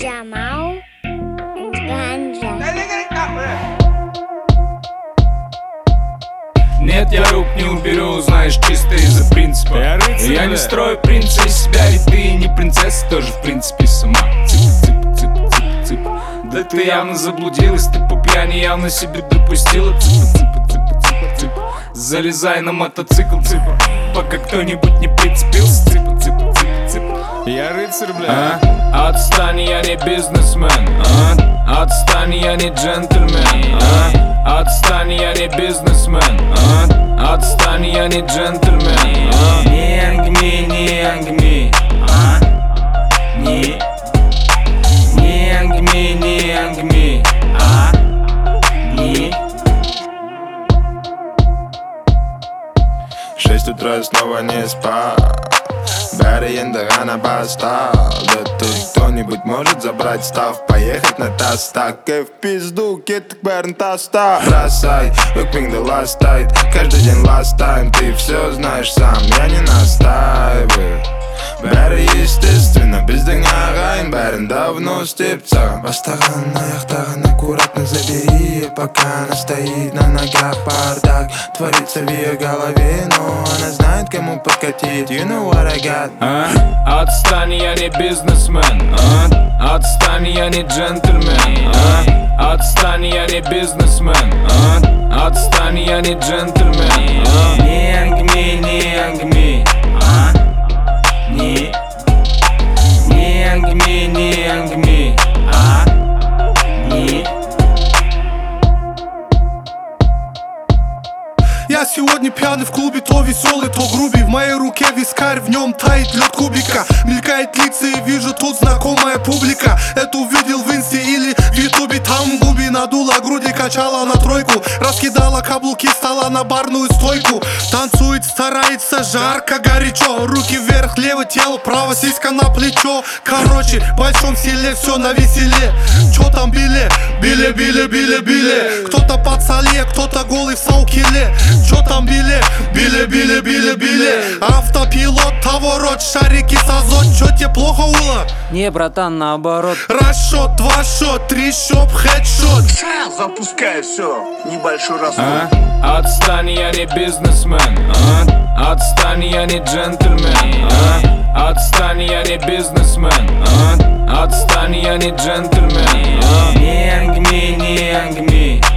Jamal Ganja. Нет, я рук не уберу, знаешь, чисто из-за принципа. Я не строю принца из себя, ведь ты не принцесса, тоже в принципе сама. Цып. Да ты явно заблудилась, ты по пьяни явно себе допустила. Цып. Залезай на мотоцикл, цыпа, пока кто-нибудь не прицепился. Цып. Я рыцарь, бля. Отстань, я не бизнесмен. Отстань, я не джентльмен. Отстань, я не бизнесмен. Отстань, я не джентльмен. Не ангми, не ангми. Не ангми, не ангми. Не. 6 утра снова не спал. Бәрі енді ғана басталды. Тут кто-нибудь может забрать став, поехать на тастак. В пизду, кеттік бәрін таста. Бросай, өкпеңді ластайд. Каждый день last time, ты все знаешь сам, я не настаиваю. Бәрі естественно, біздің ағайын бәрін давно істеп саған. Бастаған аяқтаған аккуратно забери, пока она стоит на ногах. Бардак творится в ее голове, но она знает, кому подкатить. You know what I got. Отстань, я не бизнесмен. Отстань, я не джентльмен. Отстань, я не бизнесмен. Отстань, я не джентльмен. Не ангми, не ангми. Не ангми, не ангми. Не. Я сегодня пьяный в клубе, то веселый, то грубый. В моей руке вискарь, в нем тает лед кубика. Мелькает лица и вижу тут знакомая публика. Это увидел в инсте или в ютубе. Там губи надула груди, качала на тройку. Раскидала каблуки, стала на барную стойку. Танцует, старается, жарко, горячо. Руки вверх, левое тело, право сиська на плечо. Короче, в большом селе все на веселе. Чё там били? Били. Кто-то под соле, кто-то голый в саукеле. Чё там били? Автопилот, поворот, шарики с азот. Чё тебе плохо было? Не, братан, наоборот. Расшот, 2 шот, 3 шоп, хедшот. Запускай все, небольшой расход. Отстань, я не бизнесмен. Отстань, я не джентльмен. Отстань, я не бизнесмен. Отстань, я не джентльмен. Не ангми, не ангми.